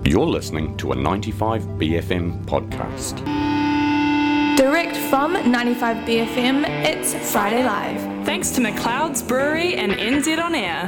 You're listening to a 95BFM podcast. Direct from 95BFM, it's Friday Live. Thanks to McLeod's Brewery and NZ On Air.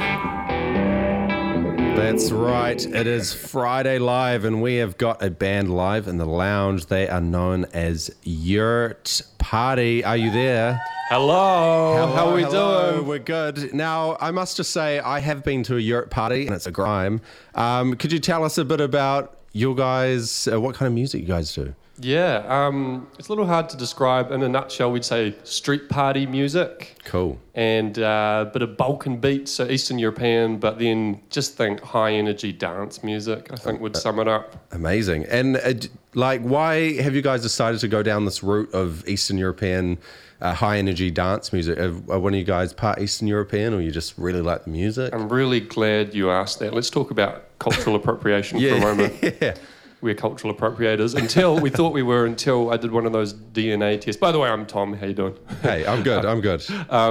That's right, it is Friday Live and we have got a band live in the lounge. They are known as Yurt Party. Are you there? Hello. How are we doing? We're good. Now, I must just say, I have been to a Yurt Party and it's a grime. Could you tell us a bit about you guys, what kind of music you guys do? Yeah, it's a little hard to describe. In a nutshell, we'd say street party music. Cool. And a bit of Balkan beats, so Eastern European, but then just think high energy dance music, I think would sum it up. Amazing. And why have you guys decided to go down this route of Eastern European high energy dance music? Are one of you guys part Eastern European, or you just really like the music? I'm really glad you asked that. Let's talk about cultural appropriation for a moment. Yeah. We're cultural appropriators until I did one of those DNA tests. By the way, I'm Tom. How you doing? Hey, I'm good. I'm good.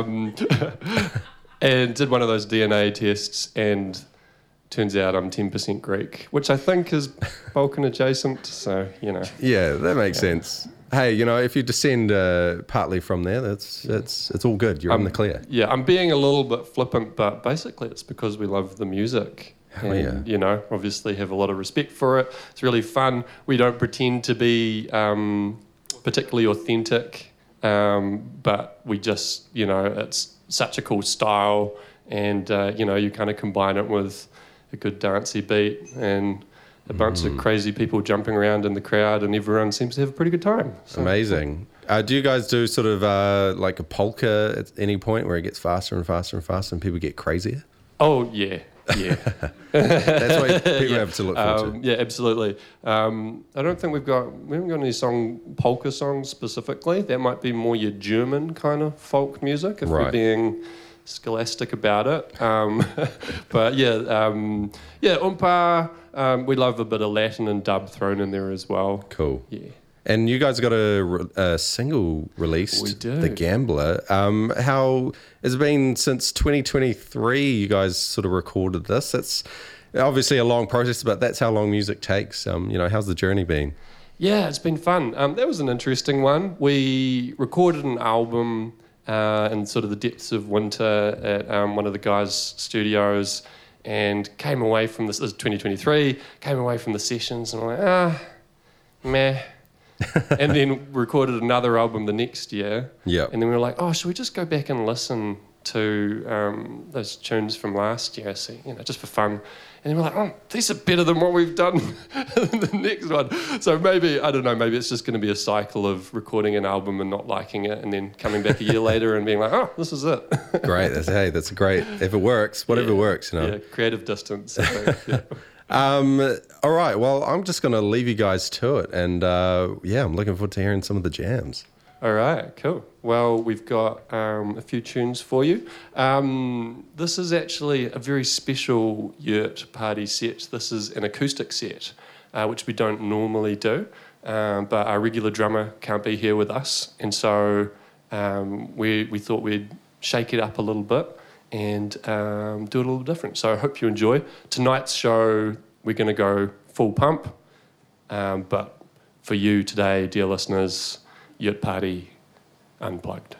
And did one of those DNA tests, and turns out I'm 10% Greek, which I think is Balkan adjacent. So Yeah, that makes sense. Hey, if you descend partly from there, it's all good. You're in the clear. Yeah, I'm being a little bit flippant, but basically it's because we love the music. And, obviously have a lot of respect for it. It's really fun. We don't pretend to be particularly authentic, but we just, it's such a cool style. And, you kind of combine it with a good dancey beat and a bunch of crazy people jumping around in the crowd, and everyone seems to have a pretty good time. So, amazing. Do you guys do sort of like a polka at any point where it gets faster and faster and faster and people get crazier? Oh, yeah. Yeah, that's what people have to look forward to. Yeah, absolutely. I don't think we haven't got any polka songs specifically. That might be more your German kind of folk music if we're being scholastic about it. But Oompa. We love a bit of Latin and dub thrown in there as well. Cool. Yeah. And you guys got a single released, We do. The Gambler. How has it been since 2023? You guys sort of recorded this. It's obviously a long process, but that's how long music takes. How's the journey been? Yeah, it's been fun. That was an interesting one. We recorded an album in sort of the depths of winter at one of the guys' studios, and came away from this is 2023, came away from the sessions and I'm like, meh. And then recorded another album the next year. Yeah. And then we were like, should we just go back and listen to those tunes from last year, just for fun. And then we're like, these are better than what we've done in the next one. So maybe it's just going to be a cycle of recording an album and not liking it, and then coming back a year later and being like, this is it. Great. That's great. If it works, whatever works, Yeah, creative distance, I think. Yeah. All right, well, I'm just going to leave you guys to it, and I'm looking forward to hearing some of the jams. All right, cool. Well, we've got a few tunes for you. This is actually a very special Yurt Party set. This is an acoustic set, which we don't normally do, but our regular drummer can't be here with us, and so we thought we'd shake it up a little bit and do it a little different. So I hope you enjoy. Tonight's show, we're going to go full pump, but for you today, dear listeners, Yurt Party Unplugged.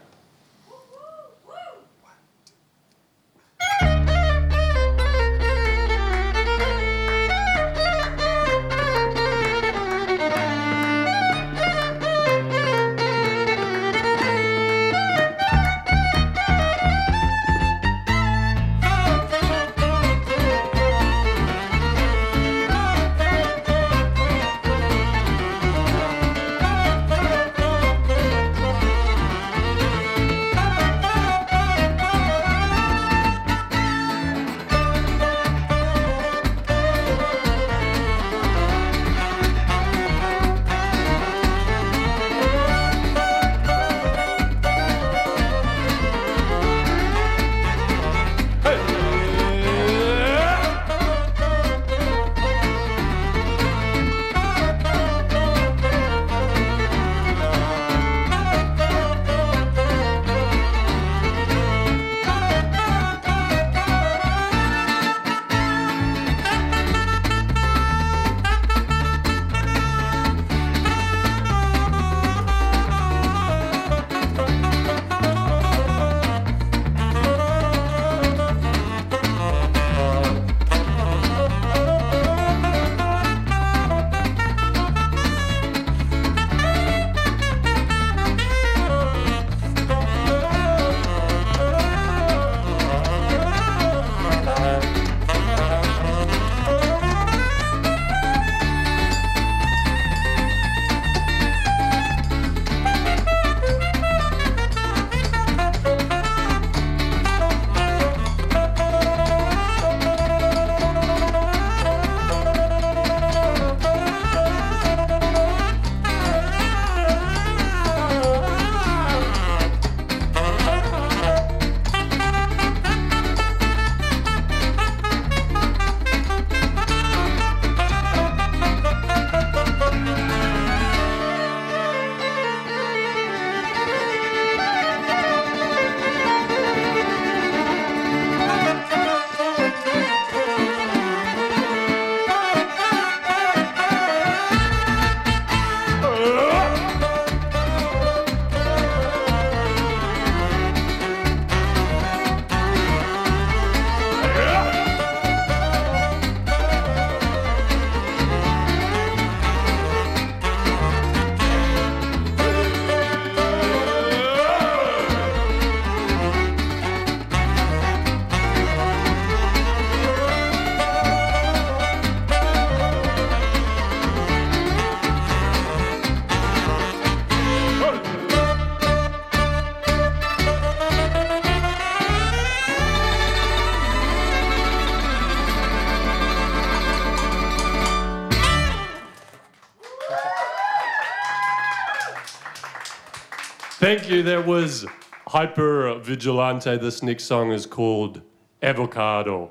Thank you. That was Hyper Vigilante. This next song is called Avocado.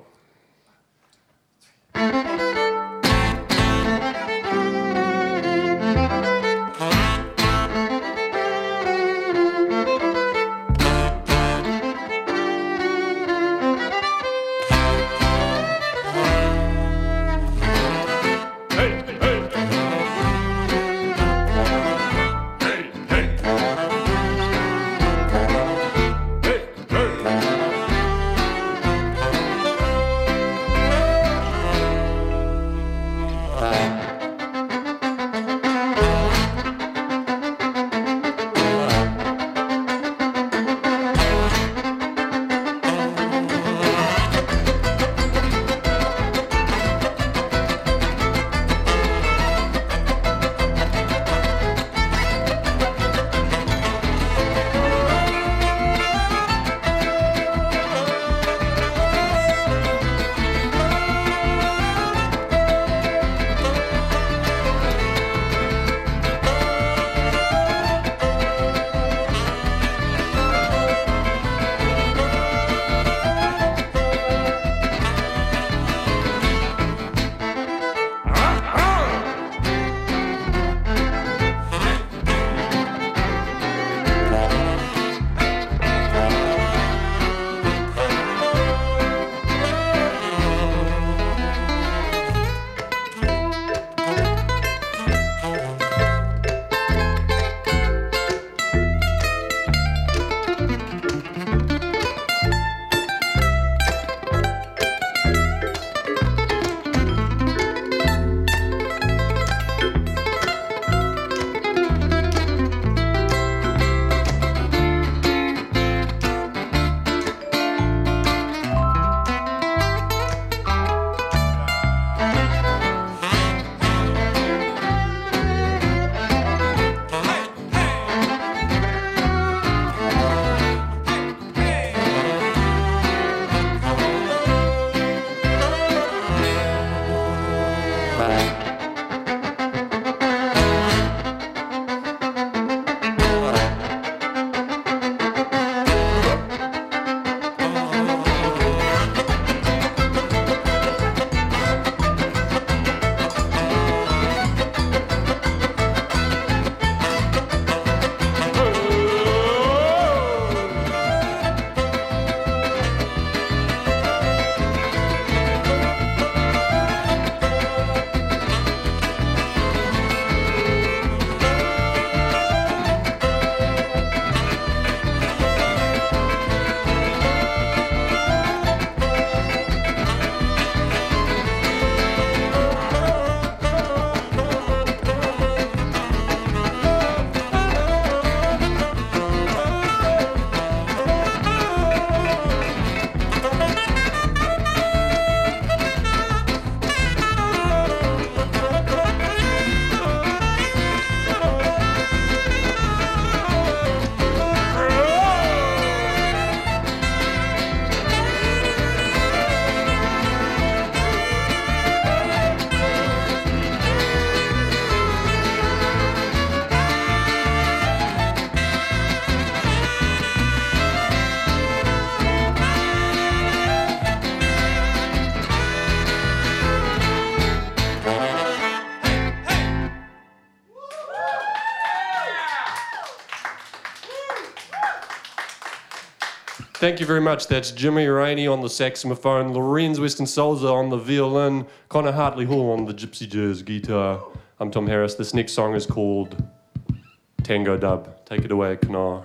Thank you very much. That's Jimmy Rainey on the saxophone, Lorenz Weston Souza on the violin, Connor Hartley Hall on the gypsy jazz guitar. I'm Tom Harris. This next song is called Tango Dub. Take it away, Connor.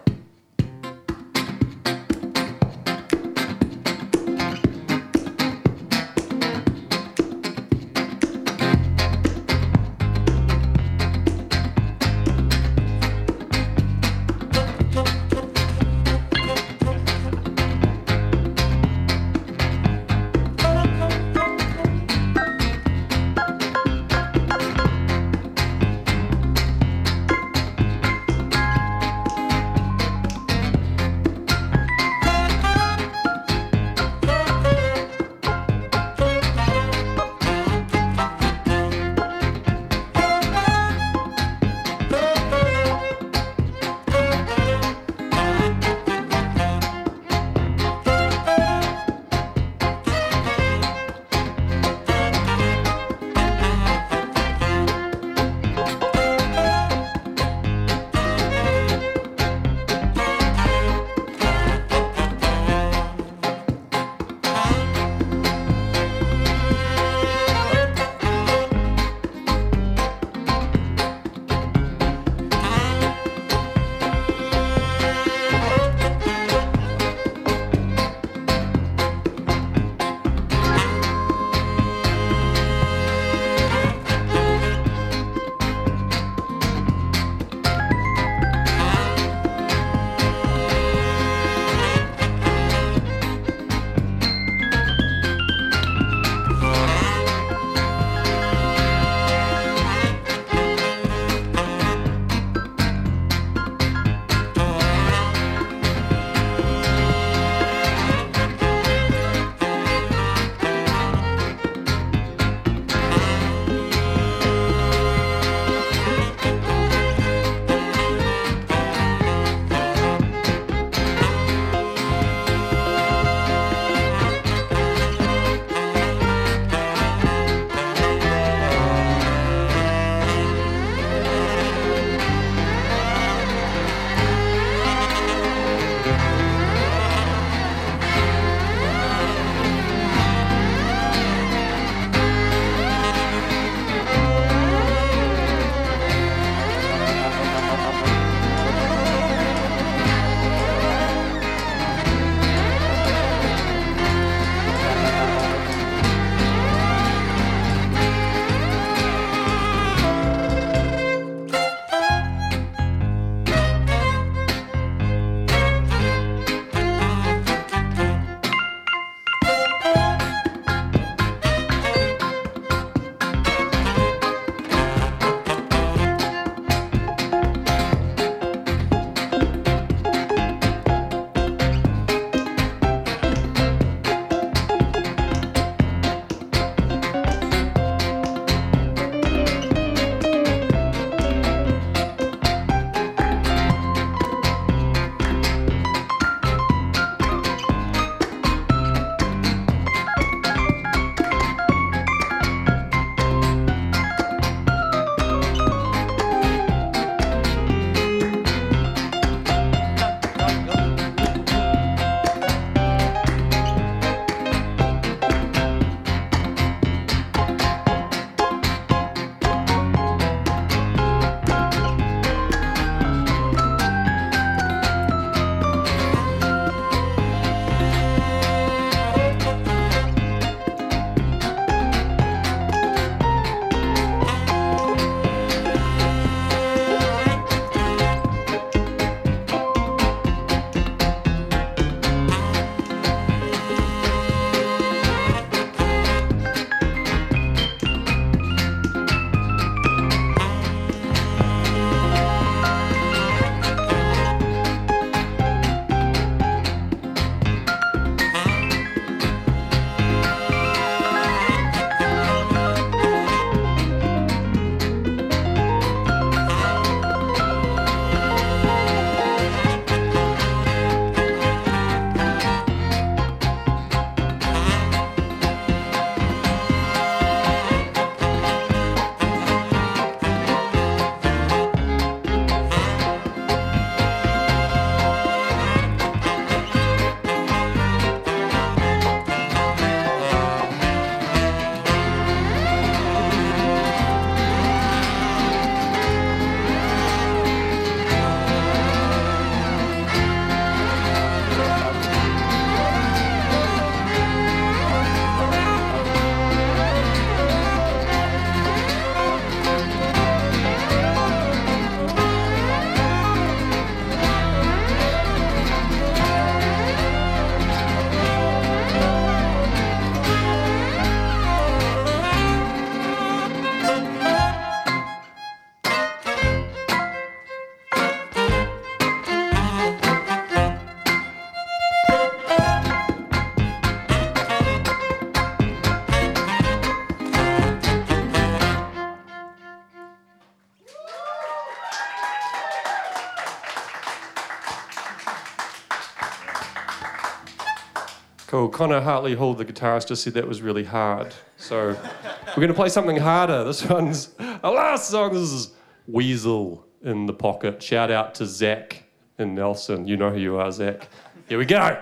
Cool. Connor Hartley Hall, the guitarist, just said that was really hard. So we're going to play something harder. This one's our last song. This is Weasel in the Pocket. Shout out to Zach and Nelson. You know who you are, Zach. Here we go.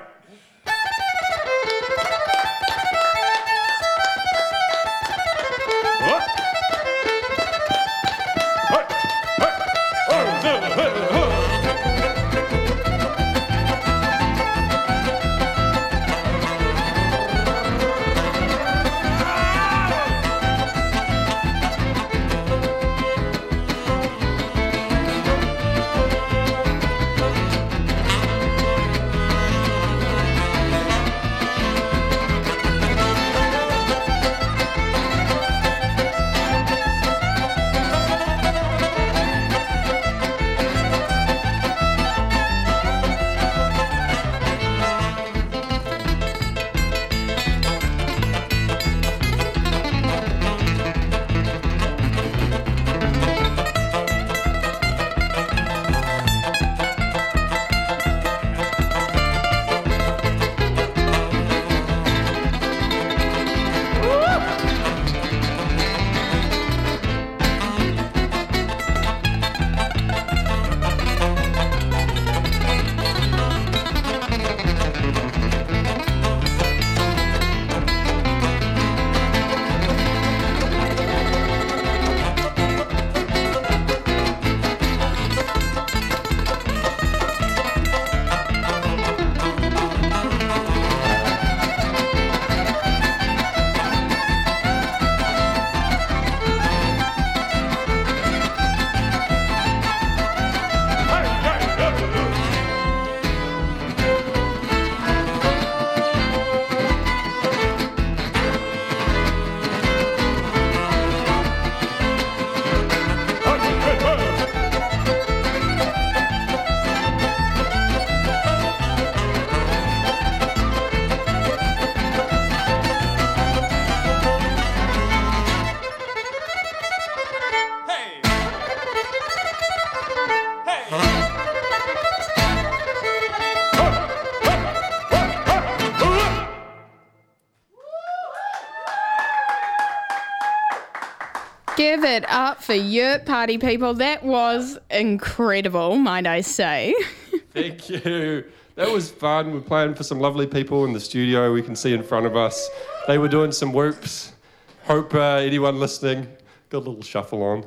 Give it up for Yurt Party, people. That was incredible, might I say. Thank you. That was fun. We're playing for some lovely people in the studio we can see in front of us. They were doing some whoops. Hope anyone listening got a little shuffle on.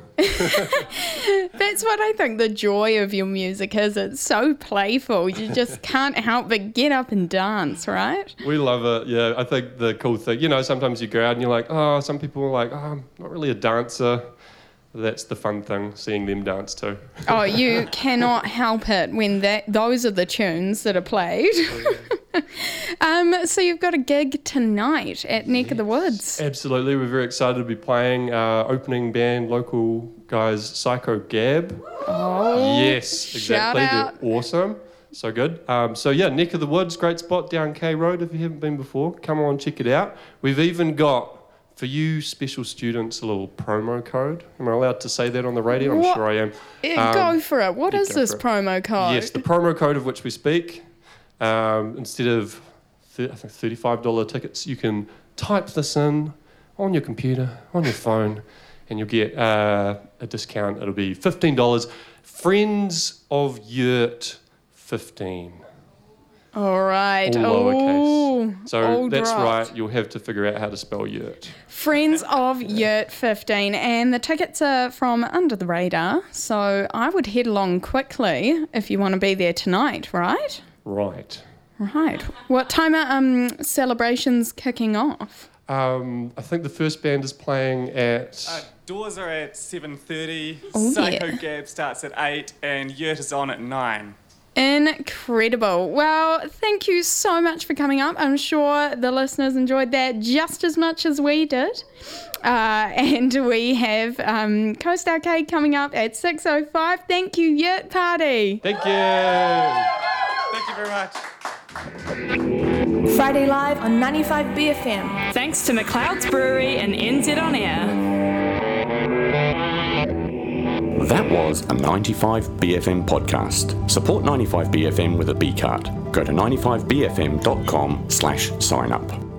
That's what I think the joy of your music is. It's so playful. You just can't help but get up and dance, right? We love it, yeah. I think the cool thing, sometimes you go out and you're like, oh, some people are like, oh, I'm not really a dancer. That's the fun thing, seeing them dance too. Oh, you cannot help it when those are the tunes that are played. So you've got a gig tonight at Neck of the Woods. Absolutely, we're very excited to be playing opening band, local guys, Psycho Gab. Oh, yes, exactly. They're awesome. So good. Neck of the Woods, great spot down K Road if you haven't been before. Come on, check it out. We've even got, for you special students, a little promo code. Am I allowed to say that on the radio? I'm sure I am. Go for it. What is this promo code? Yes, the promo code of which we speak. Instead of I think $35 tickets, you can type this in on your computer, on your phone, and you'll get a discount. It'll be $15. Friends of Yurt 15. All right. All lowercase. So that's right. You'll have to figure out how to spell Yurt. Friends of Yurt 15. And the tickets are from Under the Radar. So I would head along quickly if you want to be there tonight, right? Right. What time are celebrations kicking off? I think the first band is playing at... doors are at 7:30. Oh, Psycho Gab starts at 8 and Yurt is on at 9. Incredible. Well, thank you so much for coming up. I'm sure the listeners enjoyed that just as much as we did. And we have Coast Arcade coming up at 6:05. Thank you, Yurt Party. Thank you. Thank you very much. Friday Live on 95 BFM. Thanks to McLeod's Brewery and NZ On Air. That was a 95BFM podcast. Support 95BFM with a B card. Go to 95bfm.com/sign up.